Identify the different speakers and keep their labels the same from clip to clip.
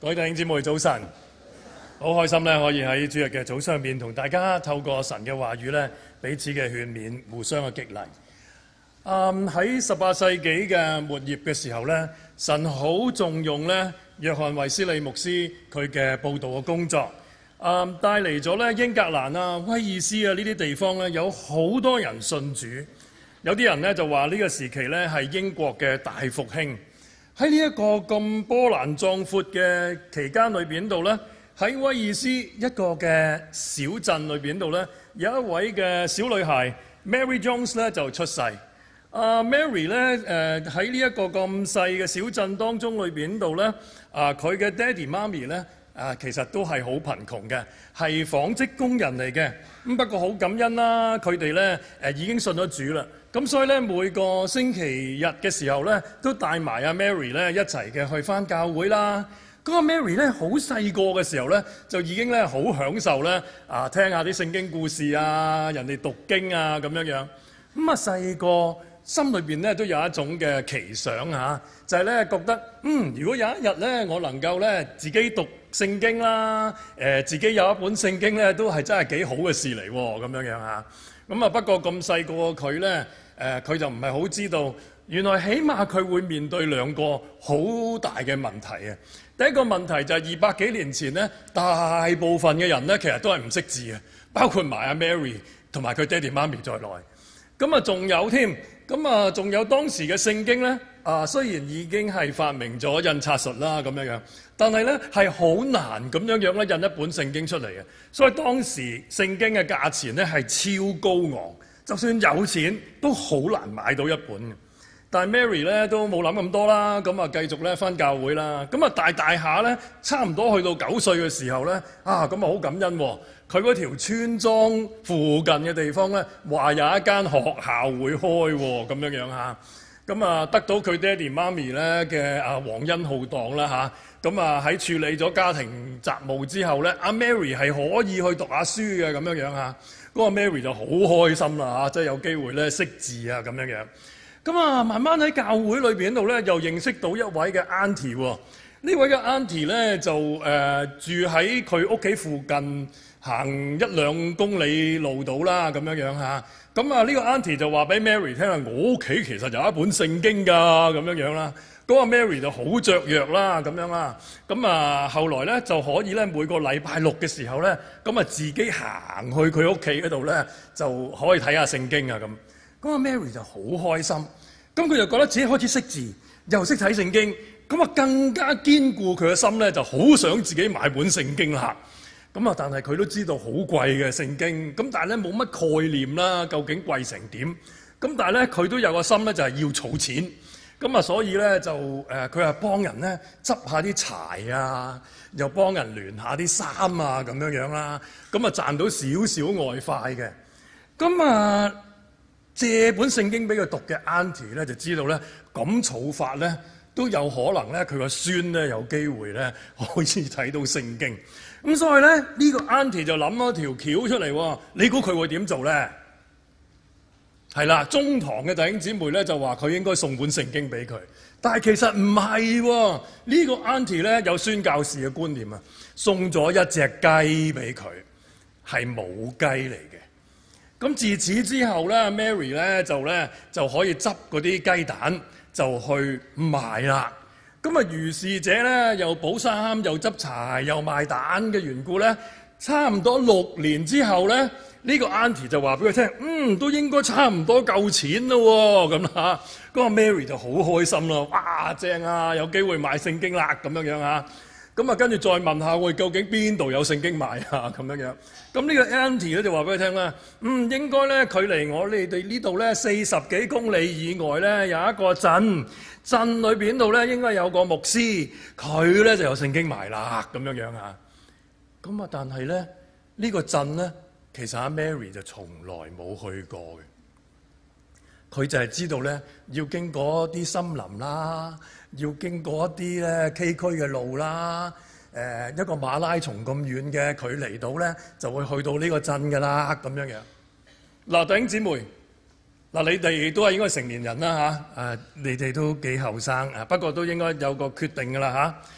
Speaker 1: 各位弟兄姊妹早晨，好開心咧，可以喺主日嘅早上面同大家透過神嘅話語咧，彼此嘅勸勉，互相嘅激勵。喺18世紀嘅末葉嘅時候咧，神好重用咧約翰衛斯理牧師佢嘅佈道嘅工作，帶嚟咗咧英格蘭啊、威爾斯啊呢啲地方咧有好多人信主。有啲人咧就話呢個時期咧係英國嘅大復興。喺呢一個咁波瀾壯闊嘅期間裏邊度咧，喺威爾斯一個嘅小鎮裏邊度咧，有一位嘅小女孩 Mary Jones 咧就出世。Mary 咧喺呢一個咁細嘅小鎮當中裏邊度咧，佢嘅爹哋媽咪咧其實都係好貧窮嘅，係紡織工人嚟嘅。咁不過好感恩啦，佢哋咧已經信咗主啦。咁所以咧每個星期日嘅時候咧，都帶埋阿 Mary 咧一齊嘅去返教會啦。嗰個 Mary 咧好細個嘅時候咧，就已經咧好享受咧聽下啲聖經故事啊，人哋讀經啊咁樣樣。咁細個心裏邊咧都有一種嘅奇想嚇，就係咧覺得如果有一日咧我能夠咧自己讀聖經啦，自己有一本聖經咧都係真係幾好嘅事嚟喎，咁樣樣嚇。咁不過咁細個佢咧佢就唔係好知道，原來起碼佢會面對兩個好大嘅問題啊！第一個問題就係200幾年前咧，大部分嘅人咧其實都係唔識字嘅，包括埋阿 Mary 同埋佢爹哋媽咪在內。咁仲有添，仲有當時嘅聖經咧，雖然已經係發明咗印刷術啦咁樣樣，但係咧係好難咁樣樣咧印一本聖經出嚟嘅，所以當時聖經嘅價錢咧係超高昂，就算有錢都好難買到一本嘅。但係 Mary 咧都冇諗咁多啦，繼續咧返教會啦。大下咧，差唔多去到9歲嘅時候咧，好感恩喎。佢嗰條村莊附近嘅地方咧，話有一間學校會開喎，咁樣樣嚇。得到佢爹哋媽咪咧嘅皇恩浩蕩啦嚇。喺處理咗家庭雜務之後咧，阿 Mary 係可以去讀下書嘅咁樣樣嚇。嗰個 Mary 就好開心啦嚇，即係有機會咧識字啊咁樣樣。慢慢喺教會裏邊度咧，又認識到一位嘅 auntie 喎。呢位嘅 auntie 咧就住喺佢屋企附近，行1-2公里路到啦，咁樣樣嚇。呢個 auntie 就話俾 Mary 聽啦，我屋企其實有一本聖經㗎，咁樣樣啦。嗰個 Mary 就好雀躍啦，咁樣啦。後來咧就可以咧每個禮拜6嘅時候咧，自己行去佢屋企嗰度咧，就可以睇下聖經啊咁。咁Mary 就好開心，佢就覺得自己開始識字，又識睇聖經，更加堅固佢嘅心咧，就好想自己買本聖經啦。但係佢都知道好貴嘅聖經，但係咧冇乜概念啦，究竟貴成點？但係咧佢都有個心咧，就係要儲錢，所以咧就佢係幫人咧執下啲柴啊，又幫人聯下啲衫啊咁樣樣啦，賺到少少外快嘅。借本聖經俾佢讀嘅 auntie 咧，就知道咧咁儲法咧都有可能咧，佢個孫咧有機會咧可以睇到聖經。所以咧呢個 auntie 就諗咗條橋出嚟喎。你估佢會點做咧？係啦，中堂嘅弟兄姊妹咧就話佢應該送本聖經俾佢，但係其實唔係喎。呢個 auntie 咧有宣教士嘅觀念啊，送咗一隻雞俾佢，係母雞嚟嘅。自此之後咧 ，Mary 咧就可以執嗰啲雞蛋就去賣啦。如是者咧又補衫又執柴又賣蛋嘅緣故咧，差唔多6年之後咧，呢個 auntie 就話俾佢聽，都應該差唔多夠錢咯喎，咁啦。嗰個 Mary 就好開心啦，哇正啊，有機會買聖經啦咁樣樣啊。跟住再問下喂，究竟邊度有聖經賣啊？咁樣樣。呢個 auntie 咧就話俾佢聽啦，應該咧距離我哋呢度咧40幾公里以外咧有一個鎮裏邊度咧應該有個牧師，佢咧就有聖經賣啦咁樣樣啊。但係咧呢個鎮咧其實阿 Mary 就從來冇去過嘅。佢就係知道咧要經過啲森林啦，要經過一啲咧崎嶇嘅路啦，一個馬拉松咁遠嘅距離到咧，就會去到呢個鎮㗎啦，咁樣樣。弟兄姊妹，你哋都係應該成年人啦嚇，你哋都幾後生，不過都應該有個決定㗎啦嚇。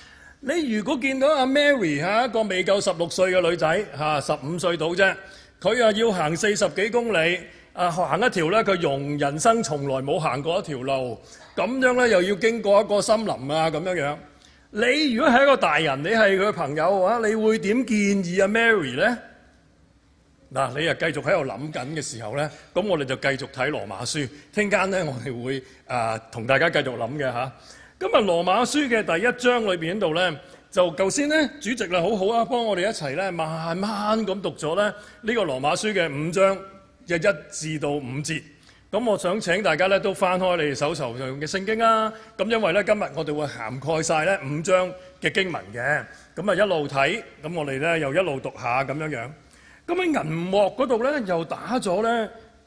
Speaker 1: 你如果見到阿 Mary 一個未夠16歲嘅女仔15歲到啫，佢要行40幾公里，行一條咧佢人生從來冇行過一條路，咁樣咧又要經過一個森林咁樣。你如果係一個大人，你係佢嘅朋友嘅話，你會點建議阿 Mary 咧？嗱，你又繼續喺度諗緊嘅時候咧，咁我哋就繼續睇羅馬書。聽間咧，我哋會同大家繼續諗嘅嚇。咁羅馬書嘅第1章裏邊度咧，就頭先咧主席好好啊，幫我哋一齊咧慢慢咁讀咗咧呢個羅馬書嘅5章嘅1至到5節。咁我想請大家咧都翻開你哋手頭上嘅聖經啊。咁因為咧今日我哋會涵蓋晒咧5章嘅經文嘅，咁一路睇，咁我哋咧又一路讀下咁樣。咁喺銀幕嗰度咧又打咗咧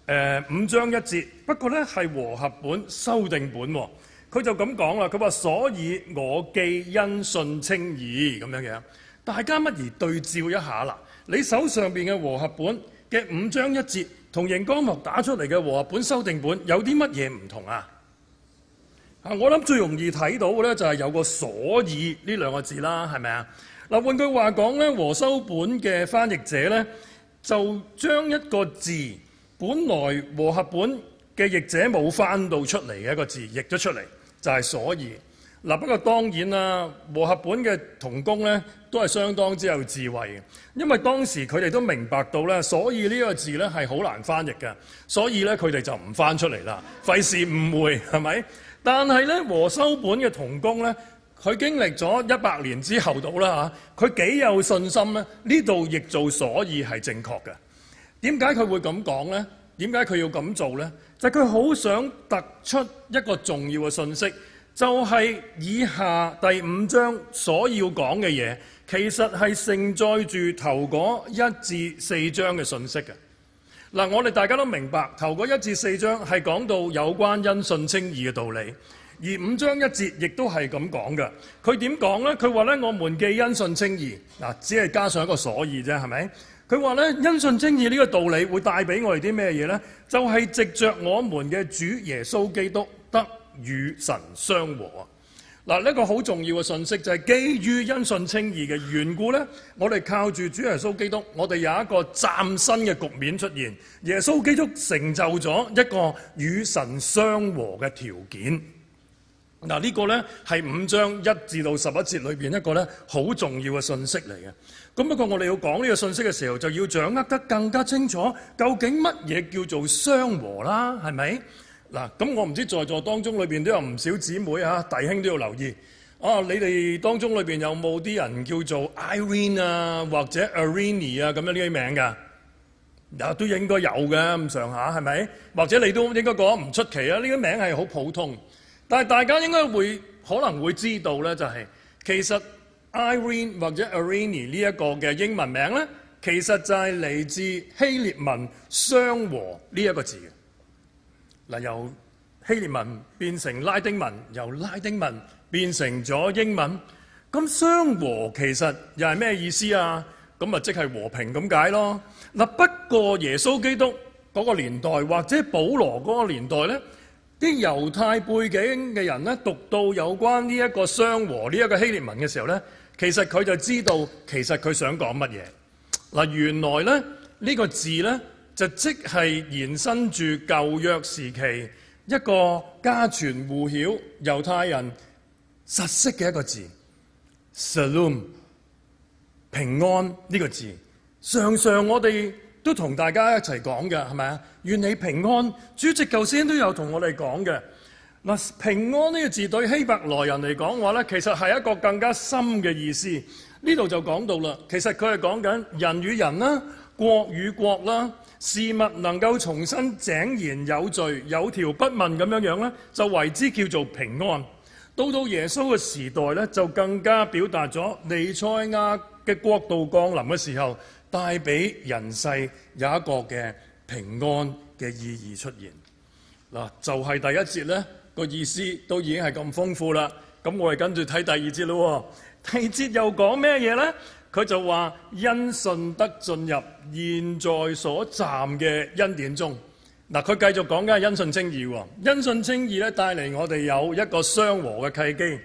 Speaker 1: 5章1節，不過咧係和合本修訂本喎。佢就咁講啦，佢話所以我既因信稱義咁樣。大家乜而對照一下啦？你手上邊嘅和合本嘅5章1節同熒光幕打出嚟嘅和合本修訂本有啲乜嘢唔同啊？我諗最容易睇到嘅咧就係有個所以呢兩個字啦，係咪啊？嗱，換句話講咧，和修本嘅翻譯者咧就將一個字本來和合本嘅譯者冇翻到出嚟嘅一個字譯咗出嚟，就係所以。嗱，不過當然啦，和合本嘅同工咧都係相當之有智慧嘅，因為當時佢哋都明白到咧，所以呢個字咧係好難翻譯嘅，所以咧佢哋就唔翻出嚟啦，費事誤會係咪？但係咧和修本嘅同工咧，佢經歷咗100年之後到啦嚇，佢幾有信心咧，呢度譯做所以係正確嘅。點解佢會咁講咧？點解佢要咁做咧？就係佢好想突出一個重要嘅信息，就係以下第5章所要講嘅嘢，其實係承載住頭嗰1至4章嘅信息嘅。嗱，我哋大家都明白，頭嗰1至4章係講到有關因信稱義嘅道理，而5章1節亦都係咁講嘅。佢點講咧？佢話咧，我們既因信稱義，只係加上一個所以啫，係咪？佢話咧，因信稱義呢個道理會帶俾我哋啲咩嘢咧？就係藉着我們嘅主耶穌基督得與神相和啊！嗱，呢個好重要嘅信息就係基於因信稱義嘅緣故咧，我哋靠住主耶穌基督，我哋有一個嶄新嘅局面出現。耶穌基督成就咗一個與神相和嘅條件。嗱，呢個咧係5章1至到11節裏邊一個咧好重要嘅信息嚟嘅。咁不過我哋要講呢個信息嘅時候，就要掌握得更加清楚，究竟乜嘢叫做相和啦？係咪？嗱，咁我唔知在座當中裏邊都有唔少姊妹弟兄都要留意。你哋當中裏邊有冇啲人叫做 Irene 啊，或者 Irene 啊咁樣呢啲名㗎？都應該有嘅咁上下，係咪？或者你都應該覺得唔出奇啊？呢啲名係好普通，但係大家應該可能會知道咧，就係其實 Irene 或者 Irene 呢一個嘅英文名咧，其實就係嚟自希臘文相和呢一個字嘅。嗱，由希臘文變成拉丁文，由拉丁文變成咗英文。咁相和其實又係咩意思啊？咁即係和平咁解咯。嗱，不過耶穌基督嗰個年代或者保羅嗰個年代咧，啲猶太背景嘅人咧，讀到有關呢一個相和呢一個希臘文嘅時候咧，其實佢就知道其實佢想講乜嘢。嗱，原來咧呢個字咧，就即係延伸住舊約時期一個家傳戶曉猶太人實識嘅一個字 Shalom 平安呢個字，常常我哋都同大家一齊講嘅，係咪啊？願你平安。主席頭先都有同我哋講嘅。嗱，平安呢個字對希伯來人嚟講話咧，其實係一個更加深嘅意思。呢度就講到啦，其實佢係講緊人與人啦，國與國啦，事物能夠重新井然有序、有條不紊咁樣咧，就為之叫做平安。到耶穌嘅時代咧，就更加表達咗彌賽亞嘅國度降臨嘅時候，帶俾人世有一個嘅平安嘅意義出現。嗱，就係第一節咧個意思都已經係咁豐富啦。咁我哋跟住睇第二節咯。第二節又講咩嘢咧？佢就話因信得進入現在所站嘅恩典中。嗱，佢繼續講緊因信稱義喎。因信稱義咧，帶嚟我哋有一個相和嘅契機。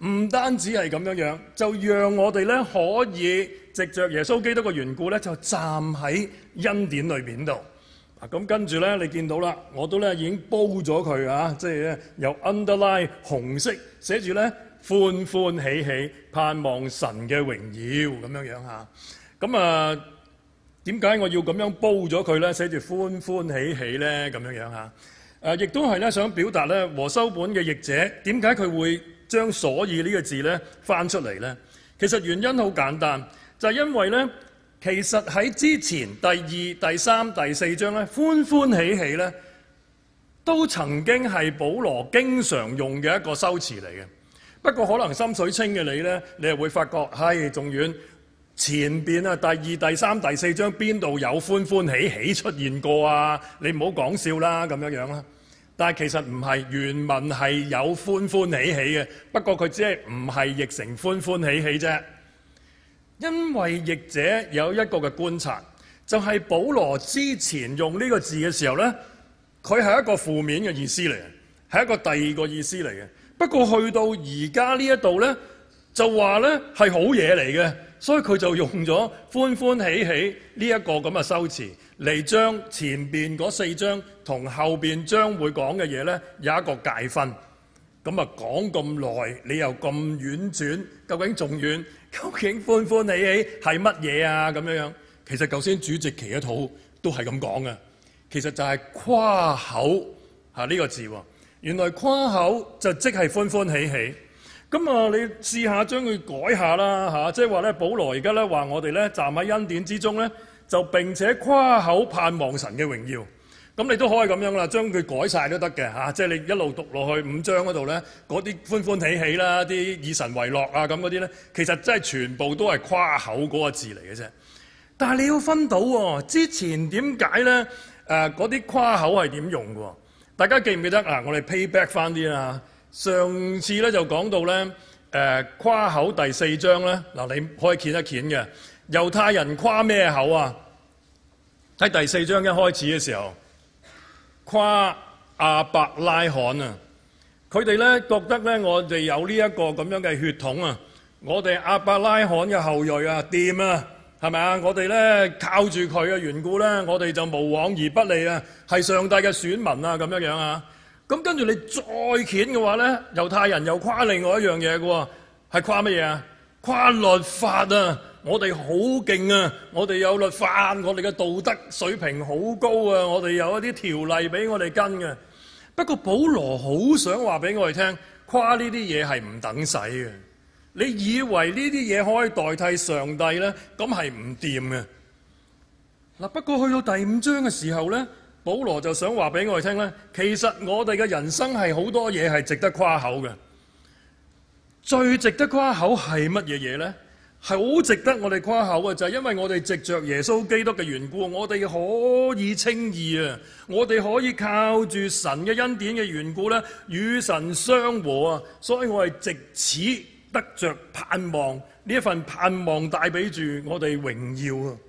Speaker 1: 唔單止係咁樣，就讓我哋咧可以藉着耶穌基督嘅緣故咧，就站喺恩典裏邊度。咁跟住咧，你見到啦，我都咧已經煲咗佢啊，即係咧由 underline 紅色寫住咧歡歡喜喜盼望神嘅榮耀咁樣樣嚇。咁啊，點解我要咁樣煲咗佢咧？寫住歡歡喜喜咧咁樣樣嚇。亦都係咧想表達咧和修本嘅譯者點解佢會將所以呢個字咧翻出嚟咧？其實原因好簡單，就係因為咧。其實喺之前第2、第3、第4章咧，歡歡喜喜咧，都曾經係保羅經常用嘅一個修辭嚟嘅。不過可能心水清嘅你咧，你又會發覺係仲遠前邊啊，第2、第3、第4章邊度有歡歡喜喜出現過啊？你唔好講笑啦，咁樣樣啦。但係其實唔係，原文係有歡歡喜喜嘅，不過佢只係唔係譯成歡歡喜喜啫。因為譯者有一個嘅觀察，就係保羅之前用呢個字嘅時候呢，佢係一個負面嘅意思嚟嘅，係一個第二個意思嚟嘅。不過去到而家呢一度呢，就話呢係好嘢嚟嘅，所以佢就用咗歡歡喜喜呢一個咁嘅修辭嚟將前邊嗰4章同後邊將會講嘅嘢呢有一個界分。咁啊講咁耐，你又咁婉轉，究竟仲遠？究竟歡歡喜喜係乜嘢啊？咁樣樣，其實頭先主席祈一禱都係咁講嘅。其實就係誇口嚇呢個字喎。原來誇口就即係歡歡喜喜。咁啊，你試下將佢改下啦嚇，即係話咧，保羅而家咧話我哋咧站喺恩典之中咧，就並且誇口盼望神嘅榮耀。咁你都可以咁樣啦，將佢改晒都得嘅嚇，即係你一路讀落去5章嗰度咧，嗰啲歡歡喜喜啦，啲以神為樂啊咁嗰啲咧，其實真係全部都係誇口嗰個字嚟嘅啫。但係你要分到喎，之前點解咧？嗰啲誇口係點用嘅？大家記唔記得啊？我哋 pay back 翻啲啊！上次咧就講到咧，誇口第4章咧，嗱你可以掀一掀嘅。猶太人誇咩口啊？喺第4章一開始嘅時候。誇亞伯拉罕啊！佢哋咧覺得咧，我哋有呢一個咁樣嘅血統啊，我哋亞伯拉罕嘅後裔啊，掂啊，係咪啊？我哋咧靠住佢嘅緣故咧，我哋就無往而不利啊，係上帝嘅選民啊，咁樣樣啊。咁跟住你再掀嘅話咧，猶太人又誇另外一樣嘢嘅喎，係誇乜嘢啊？誇律法啊！我哋好勁啊！我哋有律法，我哋嘅道德水平好高啊！我哋有一啲條例俾我哋跟嘅。不過保羅好想話俾我哋聽，誇呢啲嘢係唔等使嘅。你以為呢啲嘢可以代替上帝呢？咁係唔掂嘅。嗱，不過去到第5章嘅時候呢，保羅就想話俾我哋聽呢，其實我哋嘅人生係好多嘢係值得誇口嘅。最值得誇口係乜嘢嘢呢？係好值得我哋誇口嘅，就係因為我哋藉着耶穌基督嘅緣故，我哋可以稱義啊！我哋可以靠住神嘅恩典嘅緣故咧，與神相和啊！所以我哋藉此得着盼望，呢一份盼望帶俾住我哋榮耀啊！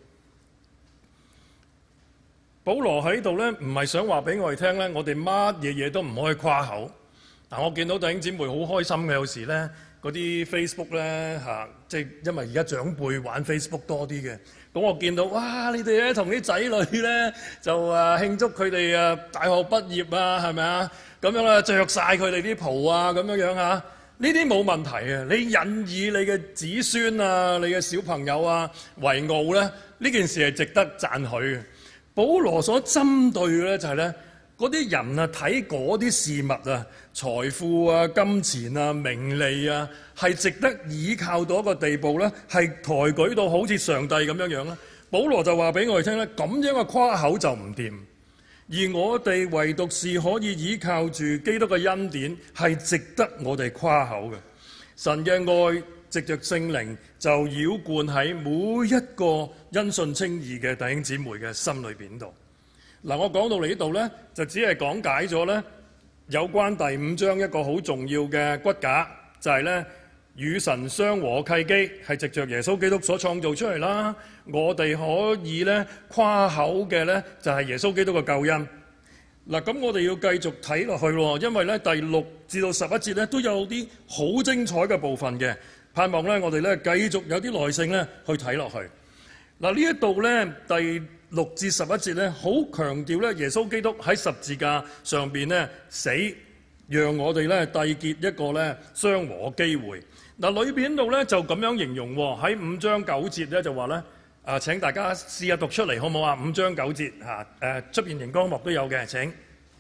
Speaker 1: 保羅喺度咧，唔係想話俾我哋聽咧，我哋乜嘢嘢都唔可以誇口。嗱，我見到弟兄姊妹好開心嘅，有時咧。嗰啲 Facebook 咧嚇，即係因為而家長輩玩 Facebook 多啲嘅，咁我見到哇，你哋咧同啲仔女咧就慶祝佢哋大學畢業啊，係咪啊？咁樣啦，著晒佢哋啲袍啊，咁樣樣嚇，呢啲冇問題嘅。你引以你嘅子孫啊，你嘅小朋友啊為傲咧，呢件事係值得讚許嘅。保羅所針對嘅咧就係咧。嗰啲人啊，睇嗰啲事物啊，財富啊、金錢啊、名利啊，係值得倚靠到一個地步咧，係抬舉到好似上帝咁樣樣啦。保羅就話俾我哋聽咧，咁樣嘅誇口就唔掂，而我哋唯獨是可以倚靠住基督嘅恩典，係值得我哋誇口嘅。神嘅愛藉着聖靈就澆灌喺每一個因信稱義嘅弟兄姊妹嘅心裏邊度。嗱，我講到嚟呢度呢，就只係講解咗呢有關第5章一個好重要嘅骨架，就係呢與神相和契機係藉着耶穌基督所創造出嚟啦。我哋可以呢誇口嘅呢，就係耶穌基督嘅救恩。 嗱，咁我哋要繼續睇落去咯，因為咧第6至到11節咧都有啲好精彩嘅部分嘅，盼望咧我哋咧繼續有啲耐性咧去睇落去。嗱，呢一度咧第6至11節咧好強調咧耶穌基督喺十字架上邊咧死，讓我哋咧締結一個咧相和嘅機會。嗱，裏邊度咧就咁樣形容喎，喺5章9節咧就話咧。請大家試下讀出嚟好唔好啊？5章9節嚇，出邊熒光幕都有嘅。請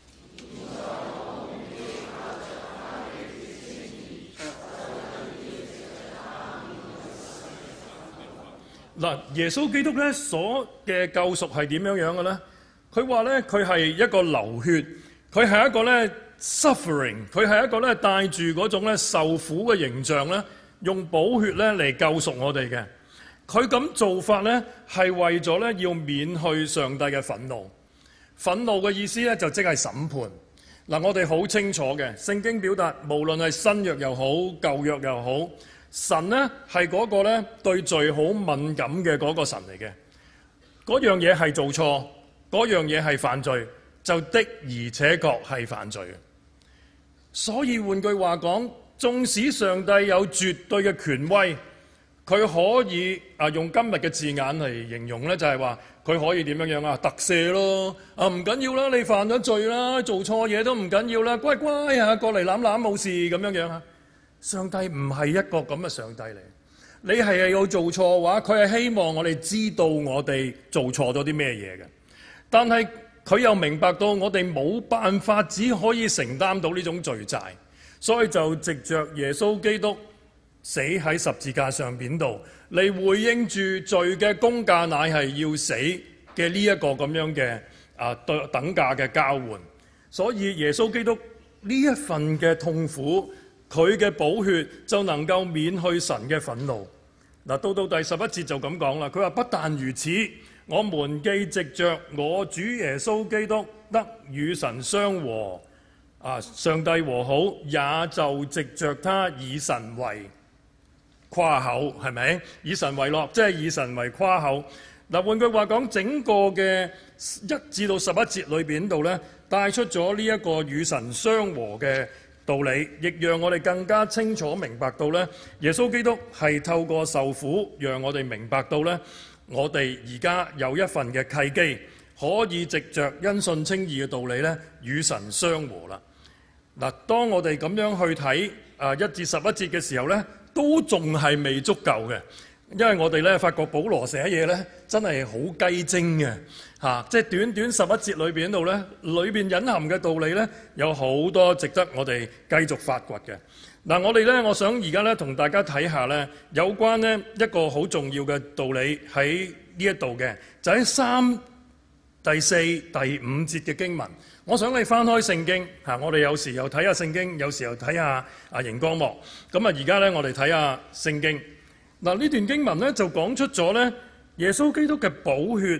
Speaker 1: 嗱，耶穌基督咧所嘅救贖係點樣樣嘅咧？佢話咧佢係一個流血，佢係一個咧 suffering， 佢係一個咧帶住嗰種咧受苦嘅形象咧，用寶血咧嚟救贖我哋嘅。佢咁做法呢，係為咗呢要免去上帝嘅憤怒。憤怒嘅意思呢，就即係審判。嗱，我哋好清楚嘅，聖經表達，無論係新約又好，舊約又好，神呢係嗰個呢對罪好敏感嘅嗰個神嚟嘅。嗰樣嘢係做錯，嗰樣嘢係犯罪，就的而且確係犯罪嘅。所以換句話講，縱使上帝有絕對嘅權威，佢可以用今日嘅字眼嚟形容呢，就係話佢可以點樣樣啊？特赦咯，唔緊要啦，你犯咗罪啦，做錯嘢都唔緊要啦，乖乖啊，過嚟攬攬冇事咁樣樣啊！上帝唔係一個咁嘅上帝嚟，你係要做錯嘅話，佢係希望我哋知道我哋做錯咗啲咩嘢嘅，但係佢又明白到我哋冇辦法，只可以承擔到呢種罪債，所以就藉着耶穌基督死喺十字架上邊度嚟回應住罪嘅公價乃係要死嘅呢一個咁樣嘅等價嘅交換。所以耶穌基督呢一份嘅痛苦，佢嘅寶血就能夠免去神嘅憤怒。嗱，到第11節就咁講啦，佢話不但如此，我們既藉着我主耶穌基督得與神相和，上帝和好，也就藉着他以神為誇口，係咪？以神為樂，即係以神為誇口。嗱，換句話講，整個嘅1至到11節裏邊度咧，帶出咗呢一個與神相和嘅道理，亦讓我哋更加清楚明白到咧，耶穌基督係透過受苦，讓我哋明白到咧，我哋而家有一份嘅契機，可以藉着因信稱義嘅道理咧，與神相和啦。嗱，當我哋咁樣去睇1至11節嘅時候咧，都仲係未足夠嘅，因為我哋咧發覺保羅寫嘢咧真係好雞精嘅嚇，即係短短11節裏邊度咧，裏邊隱含嘅道理咧有好多值得我哋繼續發掘嘅。嗱，我哋咧，我想而家咧同大家睇下咧有關呢一個好重要嘅道理喺呢一度嘅，就喺3、第4、第5節嘅經文。我想你翻開聖經嚇，我哋有時又睇下聖經，有時又睇下熒光幕。咁而家咧我哋睇下聖經。嗱，呢段經文咧就講出咗咧耶穌基督嘅寶血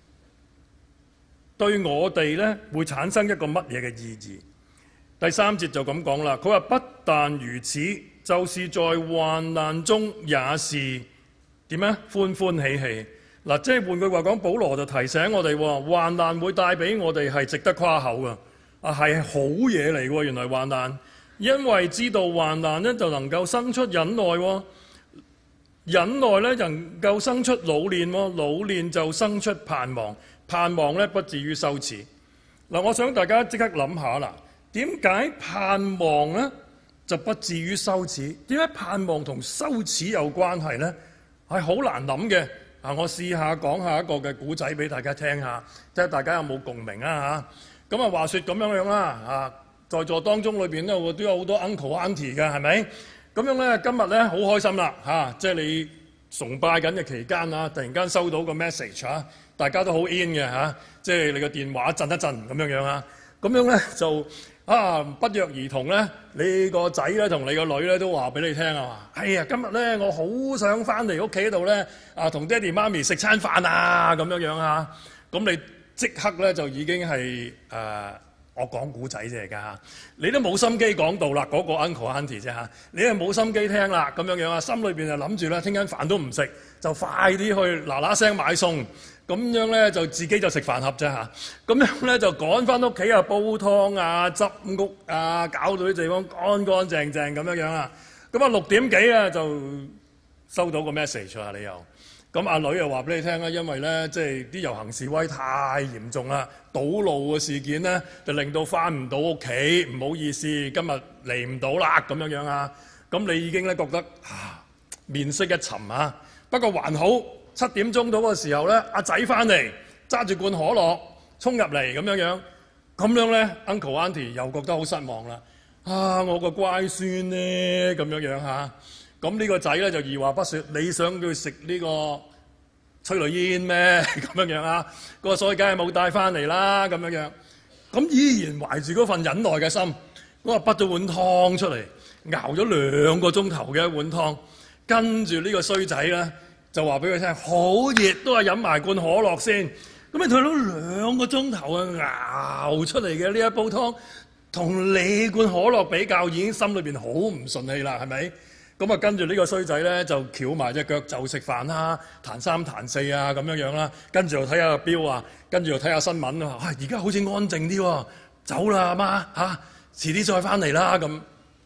Speaker 1: 對我哋咧會產生一個乜嘢嘅意義。第3節就咁講啦，佢話不但如此，就是在患難中也是點樣歡歡喜喜。嗱，即係換句話講，保羅就提醒我哋喎，患難會帶俾我哋係值得誇口嘅，係好嘢嚟喎。原來患難，因為知道患難呢就能夠生出忍耐喎，忍耐呢能夠生出老練喎，老練就生出盼望，盼望呢不至於羞恥。嗱，我想大家即刻諗下啦，點解盼望呢就不至於羞恥？點解盼望同羞恥有關係呢？係好難諗嘅。我試下講下一個嘅古仔俾大家聽下，睇下大家有冇共鳴啊嚇。咁話說咁樣樣啦，在座當中裏邊咧都有好多 uncle auntie 嘅，係咪？咁樣咧今日咧好開心啦即係你崇拜緊嘅期間突然間收到個 message 大家都好 in 嘅即係你個電話震一震咁樣樣啊，咁樣咧就不約而同咧，你個仔咧同你個女咧都話俾你聽哎呀，今日咧我好想翻嚟屋企度咧同爹哋媽咪食餐飯咁樣樣咁你即刻咧就已經係我講古仔啫㗎嚇，你都冇心機講道啦，嗰個 uncle auntie 啫嚇，你係冇心機聽啦咁樣樣啊，心裏邊就諗住咧，聽緊飯都唔食，就快啲去嗱嗱聲買餸，咁樣咧就自己就食飯盒啫嚇，咁樣咧就趕翻屋企啊，煲湯啊、執屋啊，搞到啲地方乾乾淨淨咁樣樣啊，咁啊6點幾啊就收到個 message 啊，你又。咁阿女又話俾你聽啦，因為咧即係啲遊行示威太嚴重啦，堵路嘅事件咧就令到翻唔到屋企，唔好意思，今日嚟唔到啦咁樣樣啊。咁你已經咧覺得面色一沉啊。不過還好，7點鐘到嘅時候咧，阿仔翻嚟揸住罐可樂衝入嚟咁樣樣，咁樣咧 Uncle Auntie 又覺得好失望啦。我個乖孫咧咁樣樣嚇。咁呢個仔咧就二話不說，你想佢食呢個催淚煙咩？咁樣樣啊，個所以梗係冇帶翻嚟啦，咁樣樣。咁依然懷住嗰份忍耐嘅心，我話滗咗碗湯出嚟，熬咗2個鐘頭嘅一碗湯，跟住呢個衰仔咧就話俾佢聽，好熱，都係飲埋罐可樂先。咁你睇到2個鐘頭啊熬出嚟嘅呢一煲湯，同你罐可樂比較，已經心裏邊好唔順氣啦，係咪？咁啊，跟住呢個衰仔咧就翹埋隻腳就食飯啦，彈3彈4啊咁樣樣啦，跟住又睇下個錶啊，跟住又睇下新聞啊，而家好似安靜啲喎，走啦阿媽嚇，遲啲再翻嚟啦咁。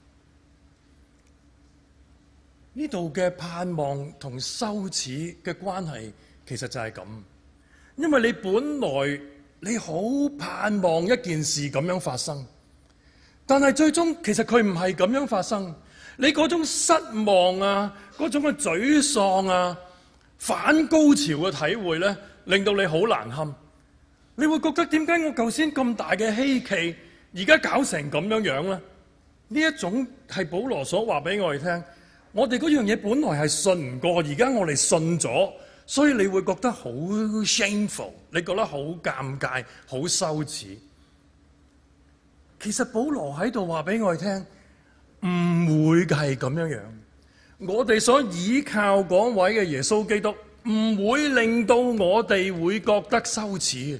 Speaker 1: 呢度嘅盼望同羞恥嘅關係其實就係咁，因為你本來你好盼望一件事咁樣發生，但係最終其實佢唔係咁樣發生。你嗰種失望啊，嗰種嘅沮喪啊，反高潮嘅體會咧，令到你好難堪。你會覺得點解我舊先咁大嘅希冀，而家搞成咁樣樣咧？呢一種係保羅所話俾我哋聽，我哋嗰樣嘢本來係信唔過，而家我哋信咗，所以你會覺得好 shameful， 你覺得好尷尬、好羞恥。其實保羅喺度話俾我哋聽，唔會係咁樣樣，我哋所依靠嗰位嘅耶穌基督，唔會令到我哋會覺得羞恥。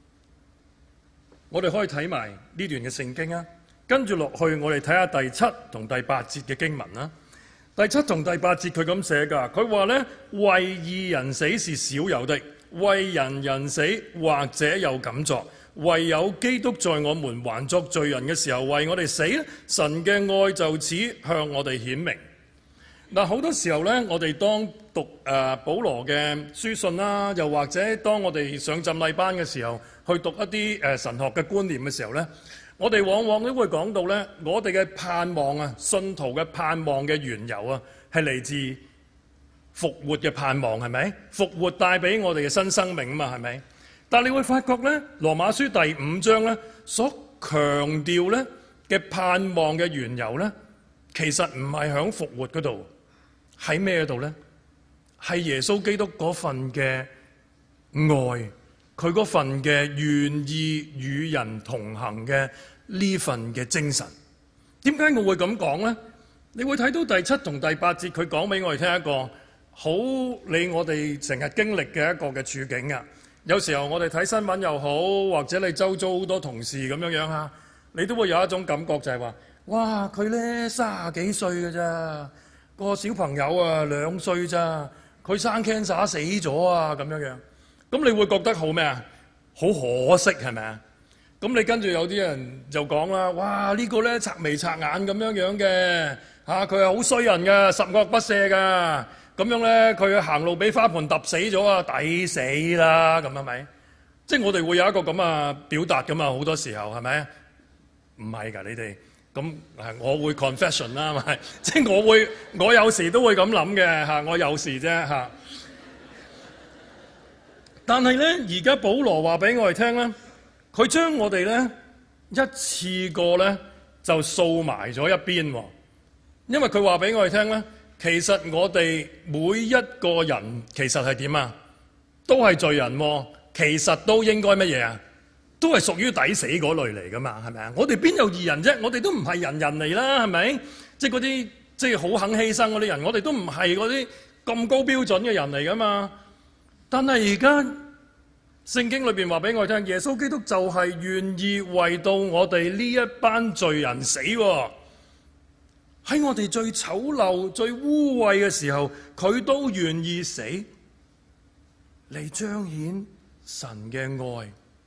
Speaker 1: 我哋可以睇埋呢段嘅聖經啊，跟住落去我哋睇下第7同第8節嘅經文啦。第7同第8節佢咁寫㗎，佢話咧，為義人死是少有的，為人死或者有敢作。唯有基督在我們還作罪人嘅時候為我哋死咧，神嘅愛就此向我哋顯明。嗱，好多時候咧，我哋當讀保羅嘅書信啦，又或者當我哋上浸禮班嘅時候，去讀一啲神學嘅觀念嘅時候咧，我哋往往都會講到咧，我哋嘅盼望啊，信徒嘅盼望嘅緣由啊，係嚟自復活嘅盼望，係咪？復活帶俾我哋嘅新生命啊嘛，係咪？但係你會發覺咧，《羅馬書》第5章咧所強調咧嘅盼望嘅緣由咧，其實唔係喺復活嗰度，喺咩度咧？係耶穌基督嗰份嘅愛，佢嗰份嘅願意與人同行嘅呢份嘅精神。點解我會咁講咧？你會睇到第7同第8節，佢講俾我哋聽一個好你我哋成日經歷嘅一個嘅處境啊！有時候我哋睇新聞又好，或者你周遭好多同事咁樣樣嚇，你都會有一種感覺就係話：哇！佢咧30幾歲嘅咋，個小朋友啊2歲咋，佢生 cancer 死咗啊咁樣樣。咁你會覺得好咩啊？好可惜係咪啊？咁你跟住有啲人就講啦：哇！呢個咧擦眉擦眼咁樣樣嘅嚇，佢係好衰人㗎，十惡不赦㗎。咁樣咧，佢行路俾花盆揼死咗啊！抵死啦，咁係咪？即係我哋會有一個咁啊表達噶嘛，好多時候係咪？唔係㗎，你哋咁我會 confession 啦，係咪？即係我有時都會咁諗嘅嚇，我有時啫嚇。但係咧，而家保羅話俾我哋聽咧，佢將我哋咧一次過咧就掃埋咗一邊喎，因為佢話俾我哋聽咧。其實我哋每一個人其實係點啊？都係罪人喎，其實都應該乜嘢啊？都係屬於抵死嗰類嚟噶嘛，係咪啊？我哋邊有義人啫？我哋都唔係人嚟啦，係咪？即係嗰啲即係好肯犧牲嗰啲人，我哋都唔係嗰啲咁高標準嘅人嚟噶嘛。但係而家聖經裏邊話俾我聽，耶穌基督就係願意為到我哋呢一班罪人死喎。喺我哋最醜陋、最污穢嘅時候，佢都願意死，嚟彰顯神嘅愛。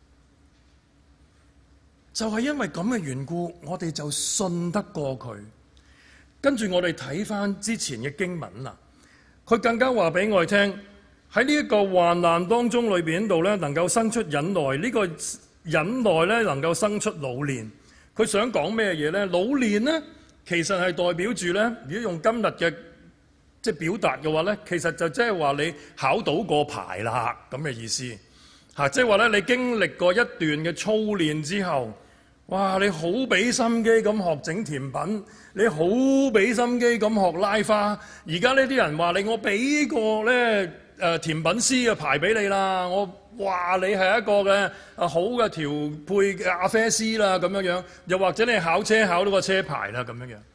Speaker 1: 就係因為咁嘅緣故，我哋就信得過佢。跟住我哋睇翻之前嘅經文啦，佢更加話俾我哋聽，喺呢一個患難當中裏邊度咧，能夠生出忍耐，呢個忍耐咧能夠生出老練。佢想講咩嘢咧？老練咧，其實係代表住咧，如果用今日嘅即係表達嘅話咧，其實就即係話你考到個牌啦咁嘅意思嚇，即係話咧你經歷過一段嘅操練之後，哇！你好俾心機咁學整甜品，你好俾心機咁學拉花。而家呢啲人話你，我俾個咧甜品師嘅牌俾你啦，我話你係一個嘅好嘅調配嘅咖啡師啦咁樣樣，又或者你考車考到個車牌啦咁樣樣。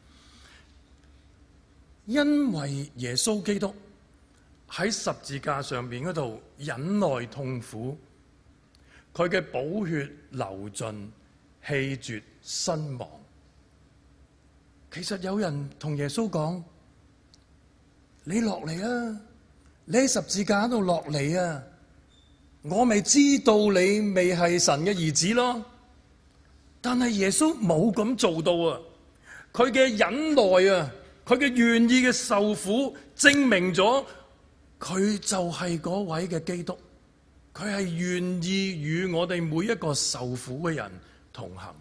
Speaker 1: 因為耶穌基督喺十字架上邊嗰度忍耐痛苦，佢嘅寶血流盡，氣絕身亡。其實有人同耶穌講：你落嚟啊！你喺十字架度落嚟啊！我咪知道你未係神嘅兒子咯。但係耶穌冇咁做到啊！佢嘅忍耐啊，佢嘅願意嘅受苦，證明咗佢就係嗰位嘅基督。佢係願意與我哋每一個受苦嘅人同行。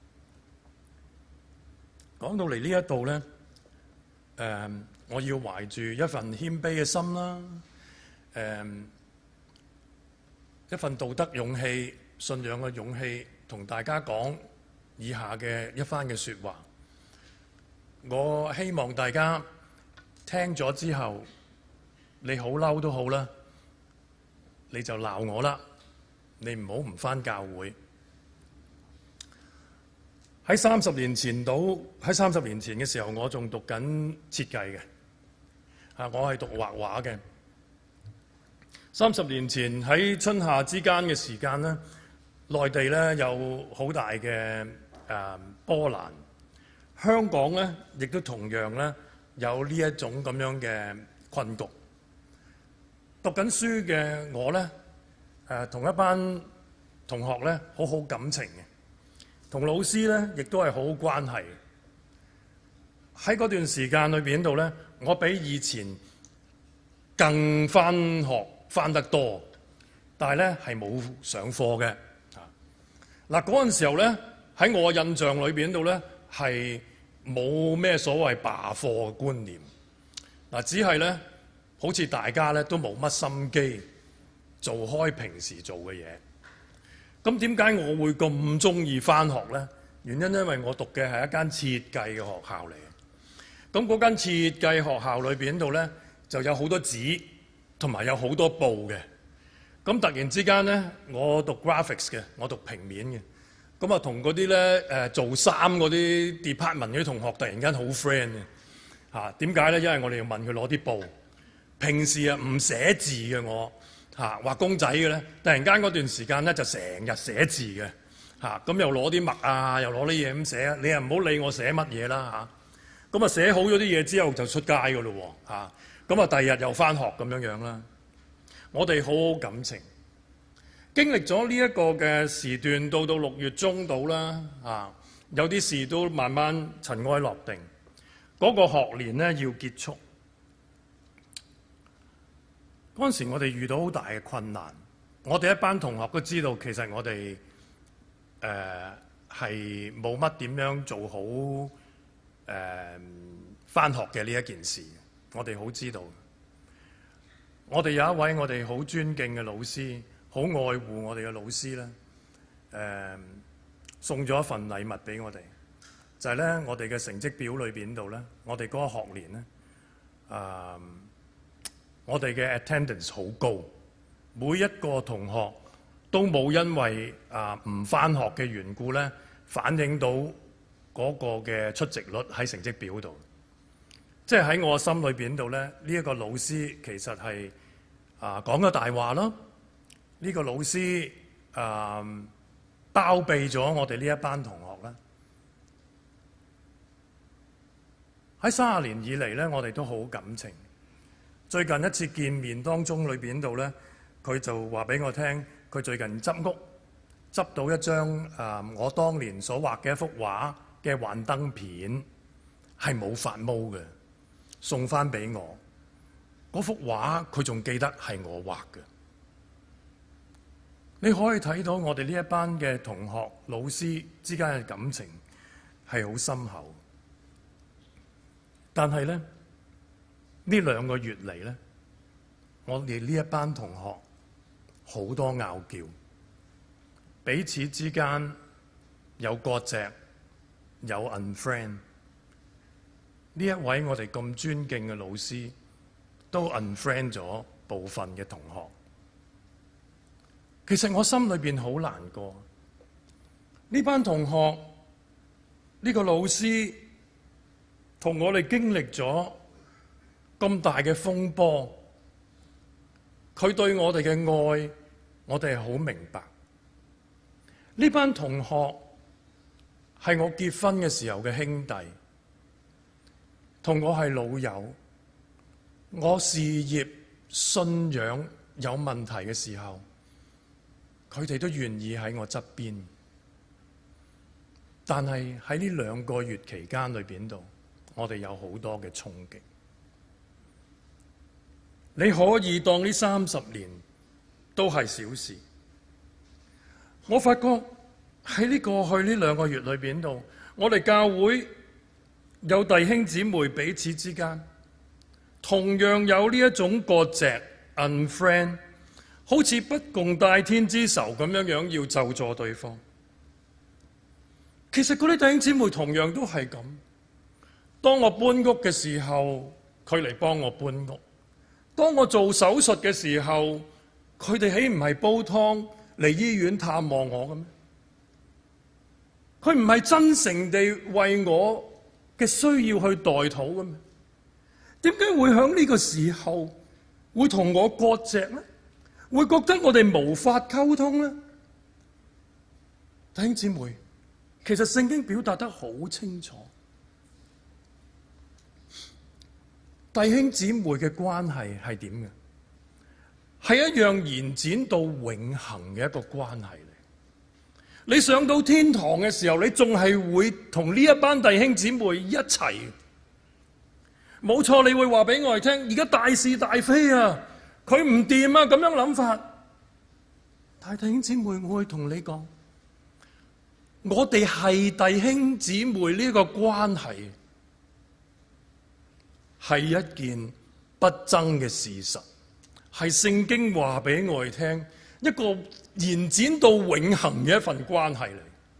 Speaker 1: 講到嚟呢一度咧，我要懷住一份謙卑嘅心啦，一份道德勇氣、信仰嘅勇氣，同大家講以下嘅一番嘅說話。我希望大家聽咗之後，你好嬲都好啦，你就鬧我啦，你唔好唔返教會。喺30年前喺30年前嘅時候，我仲讀緊設計嘅，我係讀畫畫嘅。30年前喺春夏之間嘅時間咧，內地咧有好大嘅波瀾，香港咧亦都同樣咧有呢一種咁樣嘅困局。讀緊書嘅我咧，同一班同學咧好好感情嘅。同老師咧，亦都係好好關係。喺嗰段時間裏邊度咧，我比以前更返學返得多，但係咧係冇上課嘅。嗱，嗰陣時候咧，喺我印象裏邊度咧係冇咩所謂罷課嘅觀念。嗱，只係咧好似大家咧都冇乜心機做開平時做嘅嘢。咁點解我會咁中意返學呢？原因因為我讀嘅係一間設計嘅學校嚟。咁嗰間設計學校裏邊度呢，就有好多紙同埋有好多布嘅。咁突然之間呢，我讀 graphics 嘅，我讀平面嘅。咁啊，同嗰啲呢做衫嗰啲 department 嗰啲同學突然間好 friend 嘅。點解呢？因為我哋要問佢攞啲布。平時啊唔寫字嘅我。畫公仔嘅咧，突然間嗰段時間咧就成日寫字嘅，咁又攞啲墨啊，又攞啲嘢咁寫，你又唔好理我寫乜嘢啦嚇。咁寫好咗啲嘢之後就出街噶咯喎，咁啊第二日又返學咁樣樣啦。我哋好好感情，經歷咗呢一個嘅時段，到6月中到啦，有啲事都慢慢塵埃落定，嗰個學年咧要結束。嗰陣時我哋遇到好大嘅困難，我哋一班同學都知道，其實我哋係冇乜點樣做好返學嘅呢一件事。我哋好知道，我哋有一位我哋好尊敬嘅老師，好愛護我哋嘅老師咧，送咗一份禮物俾我哋，就係咧我哋嘅成績表裏邊度咧，我哋嗰個學年咧，我哋嘅 attendance 好高，每一個同學都冇因為唔返學嘅緣故咧，反映到嗰個嘅出席率喺成績表度。即係喺我心裏邊度咧，呢一個老師其實係講咗大話咯。 呢個老師包庇咗我哋呢一班同學咧？喺30年以嚟咧，我哋都好感情。最近一次見面當中裏邊度咧，佢就話俾我聽，佢最近執屋，執到一張我當年所畫嘅一幅畫嘅幻燈片，係冇發毛嘅，送翻俾我。嗰幅畫佢仲記得係我畫嘅。你可以睇到我哋呢一班嘅同學老師之間嘅感情係好深厚。但係咧，呢2個月嚟咧，我哋呢一班同學好多拗撬，彼此之間有割席，有 unfriend。呢一位我哋咁尊敬嘅老師都 unfriend 咗部分嘅同學。其實我心裏邊好難過。呢班同學，呢個老師同我哋經歷咗咁大嘅風波，佢對我哋嘅愛，我哋係好明白。呢班同學係我結婚嘅時候嘅兄弟，同我係老友。我事業信仰有問題嘅時候，佢哋都願意喺我側邊。但係喺呢2個月期間裏邊度，我哋有好多嘅衝擊。你可以當呢30年都係小事。我發覺喺呢過去呢2個月裏邊度，我哋教會有弟兄姊妹彼此之間同樣有呢一種割席 unfriend， 好似不共戴天之仇咁樣要咒詛對方。其實嗰啲弟兄姊妹同樣都係咁。當我搬屋嘅時候，佢嚟幫我搬屋；當我做手術嘅時候，佢哋豈唔係煲湯嚟醫院探望我嘅咩？佢唔係真誠地為我嘅需要去代禱嘅咩？點解會喺呢個時候會同我割席呢？會覺得我哋無法溝通呢？弟兄姊妹，其實聖經表達得好清楚。弟兄姊妹嘅關係係點嘅？係一樣延展到永恆嘅一個關係嚟。你上到天堂嘅時候，你仲係會同呢一班弟兄姊妹一齊。冇錯，你會話俾我哋聽，而家大是大非啊，佢唔掂啊，咁樣諗法。但係弟兄姊妹，我會同你講，我哋係弟兄姊妹呢個關係，係一件不爭嘅事實，係聖經話俾我哋聽，一個延展到永恆嘅一份關係嚟，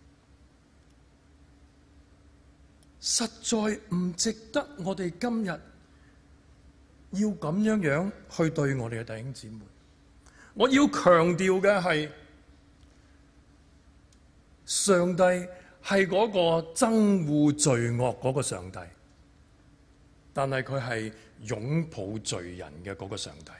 Speaker 1: 實在唔值得我哋今日要咁樣去對我哋嘅弟兄姊妹。我要強調嘅係，上帝係嗰個憎惡罪惡嗰個上帝，但係佢係擁抱罪人嘅嗰個上帝。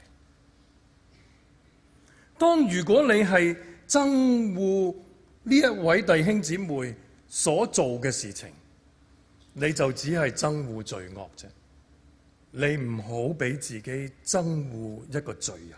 Speaker 1: 如果你係憎惡呢一位弟兄姊妹所做嘅事情，你就只係憎惡罪惡啫。你唔好俾自己憎惡一個罪人。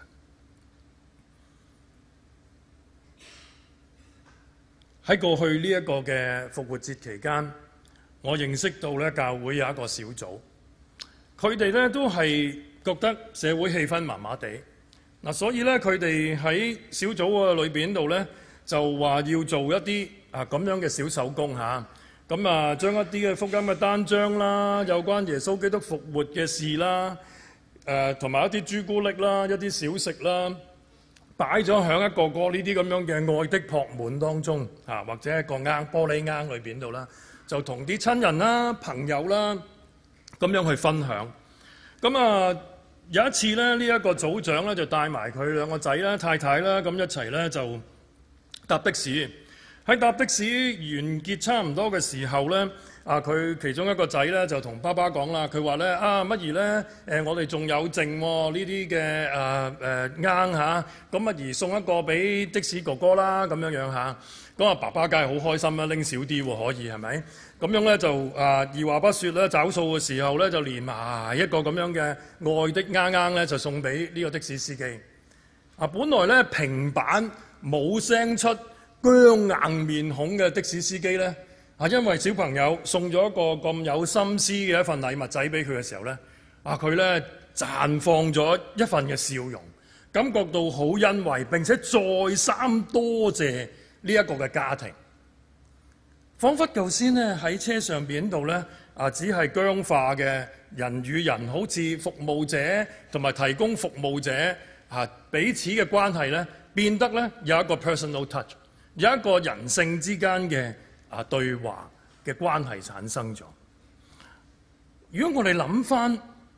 Speaker 1: 喺過去呢一個嘅復活節期間，我認識到咧教會有一個小組，佢哋咧都係覺得社會氣氛麻麻地，所以咧佢哋喺小組嘅裏邊度咧就話要做一啲咁樣嘅小手工嚇，咁將一啲嘅福音嘅單張啦，有關耶穌基督復活嘅事啦，同埋一啲朱古力啦，一啲小食啦，擺咗喺一個個呢啲咁樣嘅愛的撲滿當中，或者一個玻璃罌裏邊度啦，就同啲親人啦、朋友啦咁樣去分享。咁有一次咧，呢一個組長咧就帶埋佢2個仔啦、太太啦，咁一齊咧就搭的士。喺搭的士完結差唔多嘅時候咧， 佢其中一個仔咧就同爸爸講啦，佢話咧乜兒咧我哋仲有剩喎呢啲嘅罌嚇，咁乜兒送一個俾的士哥哥啦咁樣嚇。咁爸爸梗係好開心啦，拎少啲喎可以係咪？咁樣咧就二話不說咧，找數嘅時候咧就連埋一個咁樣嘅愛的罌咧就送俾呢個的士司機。本來咧平板冇聲出僵硬面孔嘅的士司機咧，因為小朋友送咗一個咁有心思嘅一份禮物仔俾佢嘅時候咧，佢咧綻放咗一份嘅笑容，感覺到好欣慰，並且再三多謝呢一個嘅家庭。彷彿舊先咧喺車上邊度咧只係僵化嘅人與人，好似服務者同埋提供服務者彼此嘅關係咧，變得咧有一個 personal touch， 有一個人性之間嘅對話嘅關係產生咗。如果我哋諗翻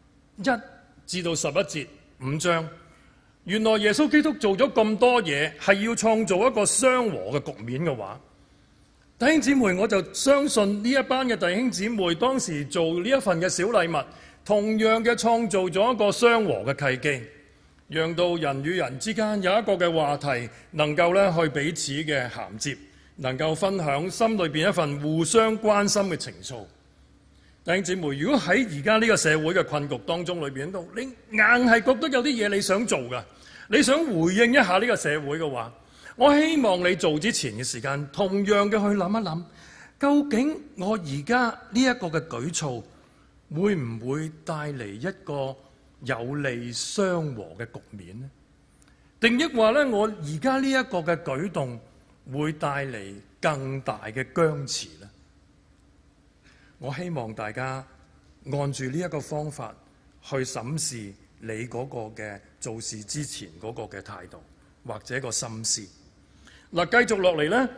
Speaker 1: 1至到11節5章，原來耶穌基督做咗咁多嘢，係要創造一個相和嘅局面嘅話，弟兄姊妹，我就相信呢一班嘅弟兄姊妹當時做呢一份嘅小禮物，同樣嘅創造咗一個相和嘅契機，讓到人與人之間有一個嘅話題，能夠咧去彼此嘅銜接，能夠分享心裏邊一份互相關心嘅情操。弟兄姊妹，如果喺而家呢個社會嘅困局當中裏邊度，你硬係覺得有啲嘢你想做㗎，你想回應一下呢個社會嘅話，我希望你做之前嘅時間，同樣嘅去諗一諗，究竟我而家呢一個嘅舉措，會唔會帶嚟一個有利相和嘅局面呢？定抑或咧，我而家呢一個嘅舉動會帶嚟更大嘅僵持呢？我希望大家按住呢一個方法去審視你嗰個嘅做事之前嗰個嘅態度或者個心思。嗱，繼續落嚟咧，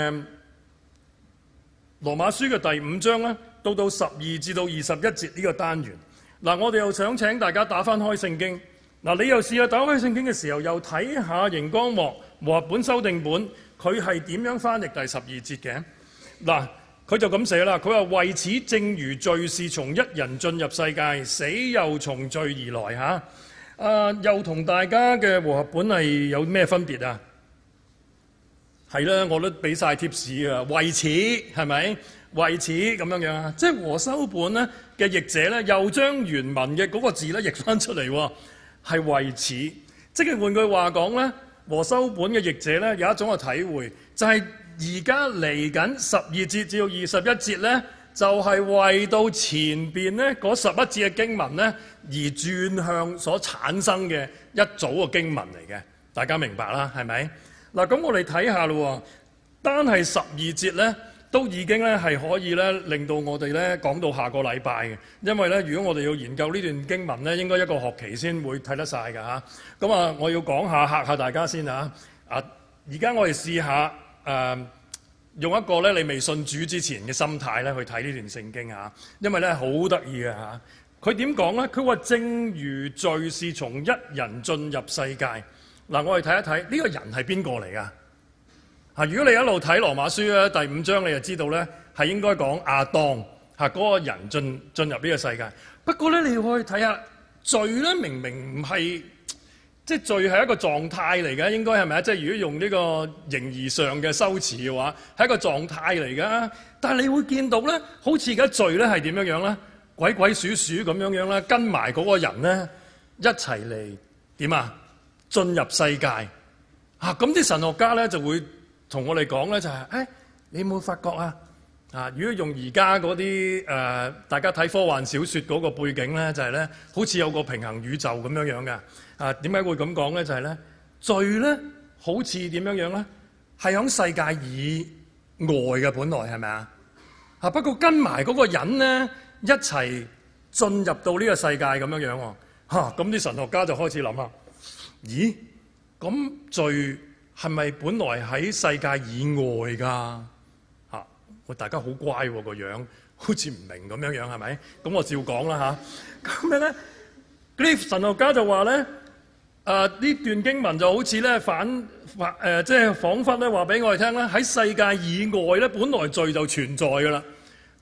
Speaker 1: 羅馬書嘅第5章咧，到12至到21節呢個單元。我哋又想請大家打翻開聖經。你又試下打開聖經嘅時候，又睇下熒光幕和合本修訂本，佢係點樣翻譯第12節嘅？佢就咁寫啦。佢話為此，正如罪是從一人進入世界，死又從罪而來嚇。又同大家嘅和合本係有咩分別啊？係啦，我都俾晒貼士啊！為此係咪？為此咁樣啊？即係和修本咧嘅譯者咧，又將原文嘅嗰個字咧譯翻出嚟喎，係為此。即係換句話講咧，和修本嘅譯者咧有一種嘅體會，就係而家嚟緊12節至到21節咧，就係為到前邊咧嗰11節嘅經文咧而轉向所產生嘅一組嘅經文嚟嘅。大家明白啦，係咪？咁我哋睇下咯，單係12節咧，都已經咧係可以咧令到我哋咧講到下個禮拜嘅，因為咧如果我哋要研究呢段經文咧，應該一個學期先會睇得晒㗎嚇。咁我要講下嚇下大家先嚇。而家我哋試下用一個咧你未信主之前嘅心態咧去睇呢段聖經嚇，因為咧好得意嘅嚇。佢點講咧？佢話正如罪是從一人進入世界。我哋睇一睇呢個人係邊個嚟㗎？如果你一路睇羅馬書咧第5章，你就知道咧係應該講亞當嗰個人進入呢個世界。不過咧，你要去睇下罪咧，明明唔係即係罪係一個狀態嚟嘅，應該係咪啊？即係如果用呢個形而上嘅修辭嘅話，係一個狀態嚟㗎。但係你會見到咧，好似而家罪咧係點樣樣咧？鬼鬼祟祟咁樣樣咧，跟埋嗰個人咧一齊嚟點啊？進入世界咁啲神學家咧就會同我哋講咧，就係你有冇發覺如果用而家嗰啲大家睇科幻小說嗰個背景咧，就係咧好似有個平衡宇宙咁樣樣嘅。點解會咁講咧？就係咧罪咧好似點樣樣咧，係響世界以外嘅，本來係咪啊？不過跟埋嗰個人咧一齊進入到呢個世界咁樣樣喎。咁啲神學家就開始諗啦。咦？咁罪係咪本來喺世界以外㗎？大家好乖喎，個樣好似唔明咁樣樣係咪？咁我照講啦嚇。咁樣咧，嗰啲神學家就話咧，呢段經文就好似咧即係彷彿咧話俾我哋聽咧，喺世界以外咧，本來罪就存在㗎啦。咁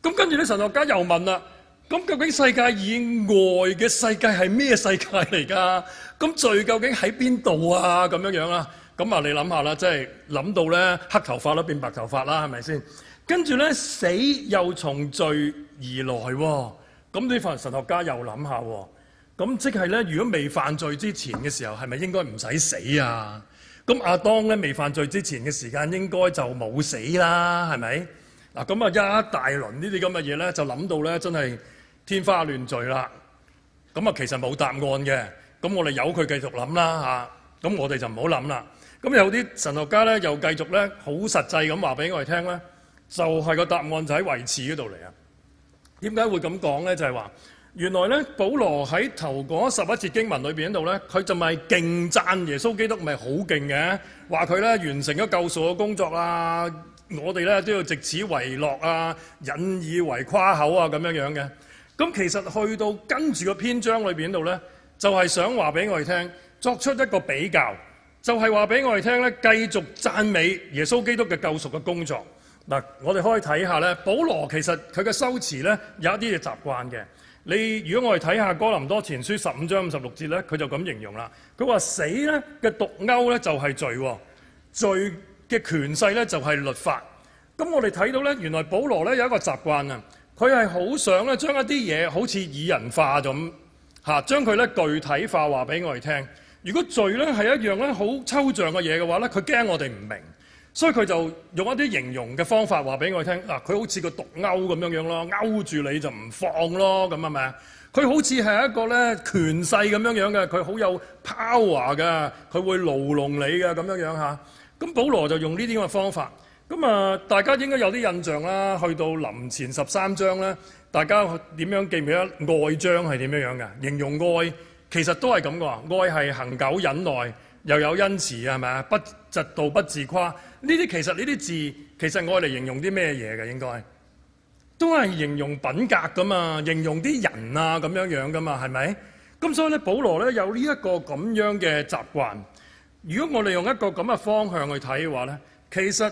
Speaker 1: 咁跟住啲神學家又問啦，咁究竟世界以外嘅世界係咩世界嚟㗎？咁罪究竟喺邊度啊？咁樣樣啦。咁啊，你諗下啦，即係諗到咧黑頭髮啦變白頭髮啦，係咪先？跟住咧死又從罪而來喎。咁呢份神學家又諗下喎。咁即係咧，如果未犯罪之前嘅時候，係咪應該唔使死啊？咁亞當咧未犯罪之前嘅時間應該就冇死啦，係咪？嗱，咁啊一大輪呢啲咁嘅嘢咧，就諗到咧真係天花亂墜啦。咁啊其實冇答案嘅，咁我哋由佢繼續諗啦嚇。咁我哋就唔好諗啦。咁有啲神學家咧又繼續咧好實際咁話俾我哋聽咧，就係個答案就喺維持嗰度嚟啊。點解會咁講咧？就係話原來咧保羅喺頭嗰11節經文裏邊度咧，佢就咪勁讚耶穌基督，咪好勁嘅，話佢咧完成咗救贖嘅工作啊！我哋咧都要藉此為樂啊，引以為誇口啊，咁樣樣嘅。咁其實去到跟住個篇章裏邊度咧，就係想話俾我哋聽，作出一個比較，就係話俾我哋聽咧，繼續讚美耶穌基督嘅救贖嘅工作。嗱，我哋可以睇下咧，保羅其實佢嘅修辭咧有一啲嘅習慣嘅。如果我哋睇下哥林多前書15章56節咧，佢就咁形容啦。佢話死咧嘅毒鈎咧就係罪，罪嘅權勢咧就係律法。咁我哋睇到咧，原來保羅咧有一個習慣啊，佢係好想咧將一啲嘢好似擬人化咁嚇，將佢咧具體化話俾我哋聽。如果罪咧係一樣咧好抽象嘅嘢嘅話咧，佢驚我哋唔明，所以佢就用一啲形容嘅方法話俾我哋聽。嗱，佢好似個毒鈎咁樣樣咯，勾住你就唔放咯，咁係咪啊？佢好似係一個咧權勢咁樣樣嘅，佢好有 power 㗎，佢會牢籠你㗎咁樣樣嚇。咁保羅就用呢啲咁嘅方法。咁啊，大家應該有啲印象啦。去到臨前13章咧，大家點樣記唔記得愛章係點樣樣嘅？形容愛其實都係咁嘅，愛係恆久忍耐，又有恩慈，係咪啊？不嫉妒，不自誇。呢啲其實呢啲字其實愛嚟形容啲咩嘢嘅？應該都係形容品格噶嘛，形容啲人啊咁樣樣噶嘛，係咪？咁所以咧，保羅咧有呢一個咁樣嘅習慣。如果我哋用一個咁嘅方向去睇嘅話咧，其實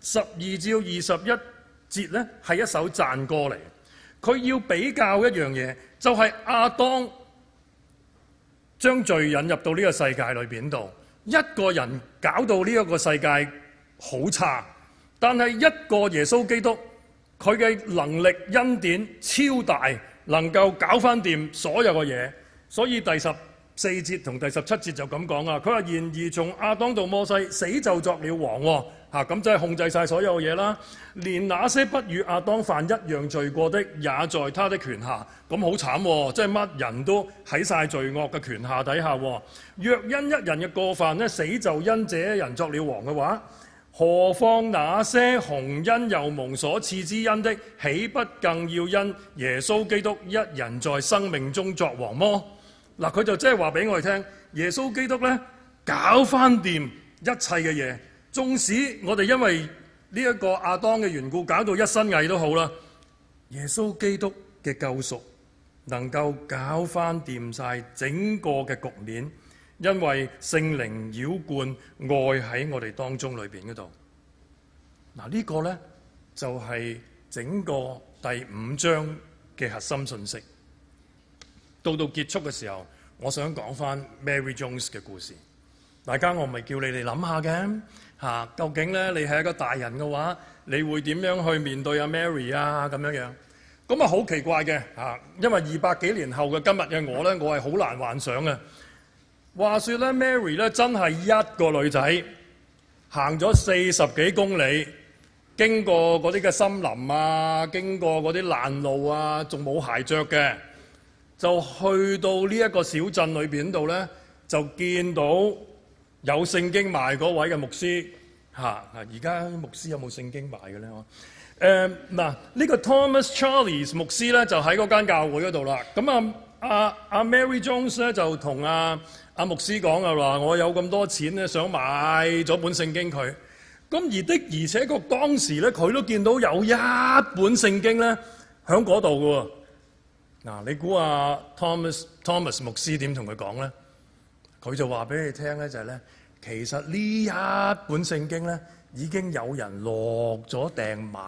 Speaker 1: 12至21節咧係一首讚歌嚟。佢要比較一樣嘢，就係亞當將罪引入到呢個世界裏邊度，一個人搞到呢一個世界好差，但係一個耶穌基督，佢嘅能力恩典超大，能夠搞翻掂所有嘅嘢。所以第14節同第17節就咁講啊。佢話：然而從亞當到摩西，死就作了王喎。咁即係控制晒所有嘢啦。連那些不與亞當犯一樣罪過的，也在他的權下。咁好慘喎，即係乜人都喺晒罪惡嘅權下底下。若因一人嘅過犯呢，死就因這一人作了王嘅話，何況那些洪恩又蒙所賜之恩的，豈不更要因耶穌基督一人在生命中作王麼？嗱，佢就即係話俾我哋聽，耶穌基督咧搞翻掂一切嘅嘢。縱使我哋因為呢一個亞當嘅緣故搞到一身蟻都好啦，耶穌基督嘅救贖能夠搞翻掂晒整個嘅局面，因為聖靈澆灌愛喺我哋當中裏邊嗰度。嗱，呢個呢，就係整個第5章嘅核心信息。到結束嘅時候，我想講翻 Mary Jones 嘅故事。大家我咪叫你哋諗下嘅嚇，究竟咧你係一個大人嘅話，你會點樣去面對阿 Mary 啊咁樣樣？咁啊好奇怪嘅嚇，因為200幾年後嘅今日嘅我咧，我係好難幻想嘅。話說咧，Mary 咧真係一個女仔，行咗40幾公里，經過嗰啲嘅森林啊，經過嗰啲爛路啊，仲冇鞋着嘅，就去到呢一個小鎮裏邊度咧，就見到有聖經賣嗰位嘅牧師嚇。而家牧師有冇聖經賣嘅咧？呢個 Thomas Charles 牧師咧就喺嗰間教會嗰度啦。咁阿 Mary Jones 咧就同阿牧師講啊，話我有咁多錢咧，想買咗本聖經佢。咁而且確當時咧，佢都見到有一本聖經咧喺嗰度嘅喎。你估Thomas 牧師點同佢講咧？佢就話俾你聽咧，就係咧，其實呢一本聖經咧已經有人落咗訂買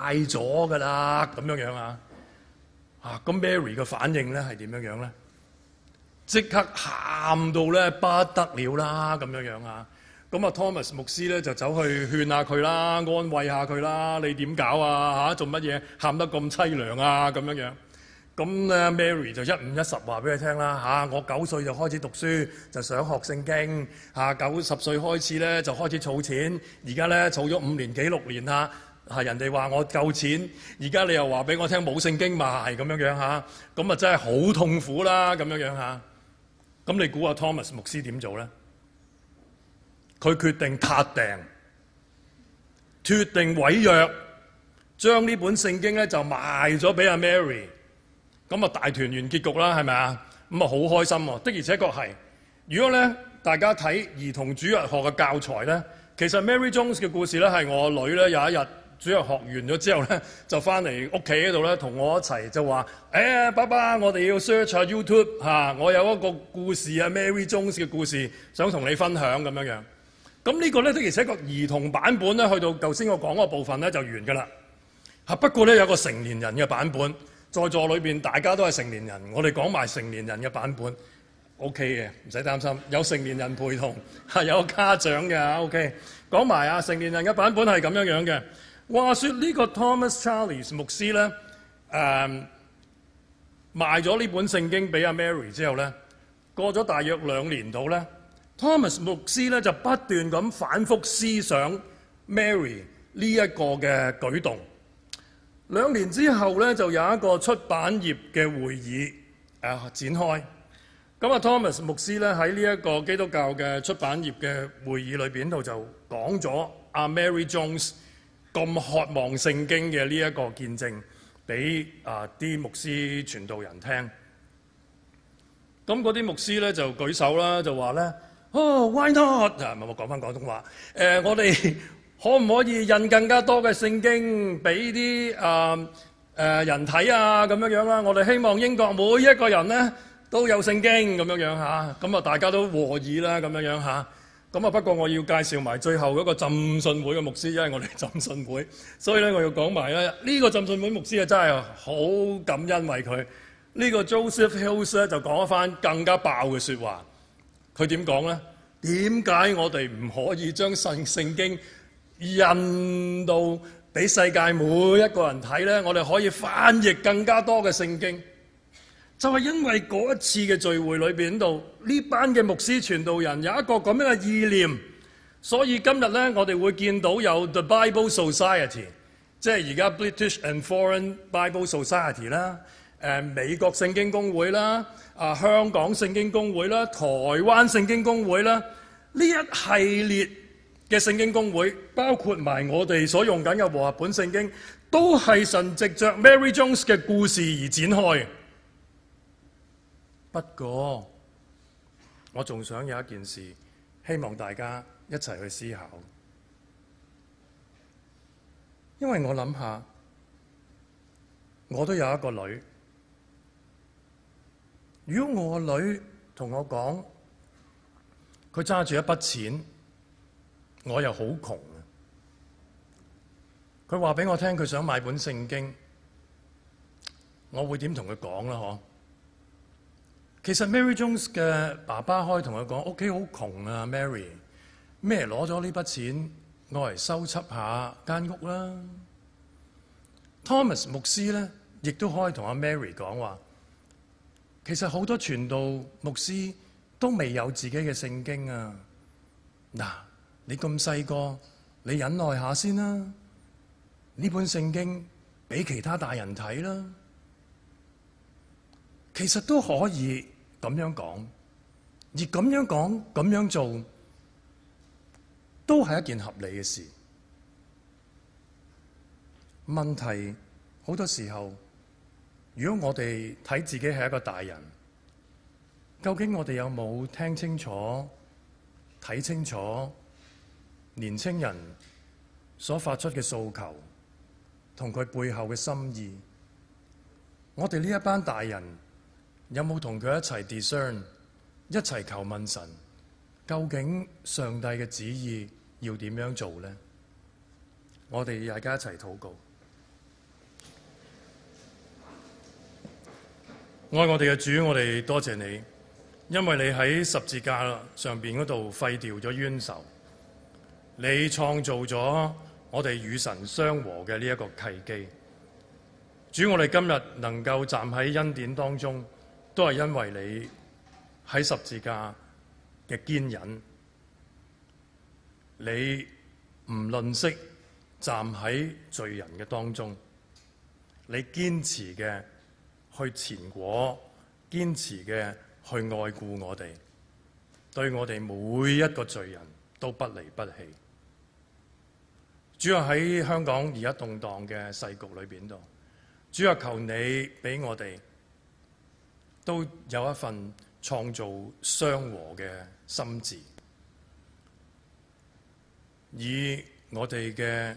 Speaker 1: 賣咗㗎啦，咁樣樣啊。咁 Mary 嘅反應咧係點樣樣咧？即刻喊到咧不得了啦，咁樣樣啊。咁啊 Thomas 牧師咧就走去勸下佢啦，安慰下佢啦。你點搞啊？做乜嘢喊得咁凄涼啊？咁樣樣。咁咧 Mary 就一五一十話俾佢聽啦。我9歲就開始讀書，就想學聖經。90歲開始咧就開始儲錢，而家咧儲咗5年幾6年啦。人哋話我夠錢，而家你又話俾我聽冇聖經賣，咁樣樣嚇。咁啊真係好痛苦啦，咁樣樣嚇。咁你估下 Thomas 牧師點做咧？佢決定撻訂，決定毀約，將呢本聖經咧就賣咗俾阿 Mary。咁啊大團圓結局啦，係咪啊？咁啊好開心喎，的而且確係。如果咧大家睇兒童主日學嘅教材咧，其實 Mary Jones 嘅故事咧係我女咧有一日主日學完咗之後咧，就翻嚟屋企嗰度咧同我一齊就話：爸爸，我哋要 search 下 YouTube 我有一個故事啊 Mary Jones 嘅故事，想同你分享咁樣樣。咁呢個咧的而且確兒童版本咧，去到頭先我講嗰部分咧就完㗎啦。不過咧有個成年人嘅版本，在座裏邊大家都係成年人，我哋講埋成年人嘅版本 OK 嘅，唔使擔心，有成年人陪同，有家長嘅 OK。講埋成年人嘅版本係咁樣樣嘅。話說呢個 Thomas Challies 牧師咧，賣咗呢本聖經俾阿 Mary 之後咧，過咗大約2年度咧。Thomas 牧師咧就不斷咁反覆思想 Mary 呢一個嘅舉動。2年之後咧就有一個出版業嘅會議展開。咁Thomas 牧師咧喺呢一個基督教嘅出版業嘅會議裏邊度就講咗阿 Mary Jones 咁渴望聖經嘅呢一個見證俾啲牧師傳道人聽。咁嗰啲牧師咧就舉手啦，就話咧。Why not？ 我講翻廣東話。我哋可唔可以印更加多嘅聖經俾啲人睇啊？咁樣樣啦。我哋希望英國每一個人咧都有聖經咁樣樣嚇。咁大家都和議啦咁樣樣嚇。不過我要介紹埋最後一個浸信會嘅牧師，因為我哋浸信會，所以咧我要講埋咧呢個浸信會牧師真係好感恩為佢。呢個 Joseph Hills 咧就講一番更加爆嘅説話。佢點講呢？點解我哋唔可以將聖經印到俾世界每一個人睇呢？我哋可以翻譯更加多嘅聖經，就係因為嗰一次嘅聚會裏邊度，呢班嘅牧師傳道人有一個咁樣嘅意念，所以今日呢，我哋會見到有 The Bible Society， 即係而家 British and Foreign Bible Society 啦。美國聖經公會啦，香港聖經公會啦，台灣聖經公會啦，呢一系列嘅聖經公會，包括埋我哋所用緊嘅和合本聖經，都係神藉着 Mary Jones 嘅故事而展開。不過，我仲想有一件事，希望大家一齊去思考，因為我諗下，我都有一個女。如果我個女同我講，佢揸住一筆錢，我又好窮，佢話俾我聽佢想買本聖經，我會點同佢講啦？其實 Mary Jones 嘅爸爸可以同佢講，屋企好窮啊 ，Mary， 咩攞咗呢筆錢，我嚟修葺下間屋啦。Thomas 牧師咧，亦都可以同阿 Mary 講話。其實好多傳道牧師都未有自己嘅聖經啊！嗱，你咁細個，你忍耐下先啦。呢本聖經俾其他大人睇啦。其實都可以咁樣講，而咁樣講、咁樣做，都係一件合理嘅事。問題好多時候，如果我哋睇自己係一個大人，究竟我哋有冇聽清楚、睇清楚年青人所發出嘅訴求同佢背後嘅心意？我哋呢一班大人有冇同佢一齊 discern， 一齊求問神，究竟上帝嘅旨意要點樣做呢？我哋大家一齊禱告。 愛我哋嘅主，我哋多謝你，因為你喺十字架上邊嗰度廢掉咗冤仇，你創造咗我哋與神相和嘅呢一個契機。主，我哋今日能夠站喺恩典當中，都係因為你喺十字架嘅堅忍，你唔吝嗇站喺罪人嘅當中，你堅持嘅去前果，堅持嘅去愛顧我哋，對我哋每一個罪人都不離不棄。主啊，喺香港而家動盪嘅世局裏邊度，主啊，求你俾我哋都有一份創造相和嘅心志，以我哋嘅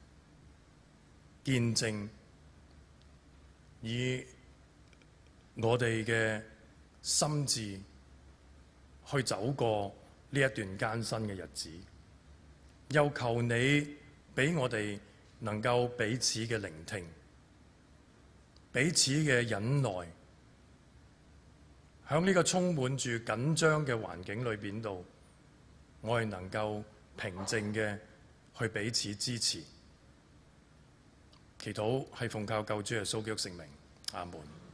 Speaker 1: 見證，以我哋嘅心志去走過呢一段艱辛嘅日子，又求你俾我哋能夠彼此嘅聆聽，彼此嘅忍耐，喺呢個充滿住緊張嘅環境裏邊度，我哋能夠平靜嘅去彼此支持。祈禱係奉靠救主耶穌基督聖名，阿門。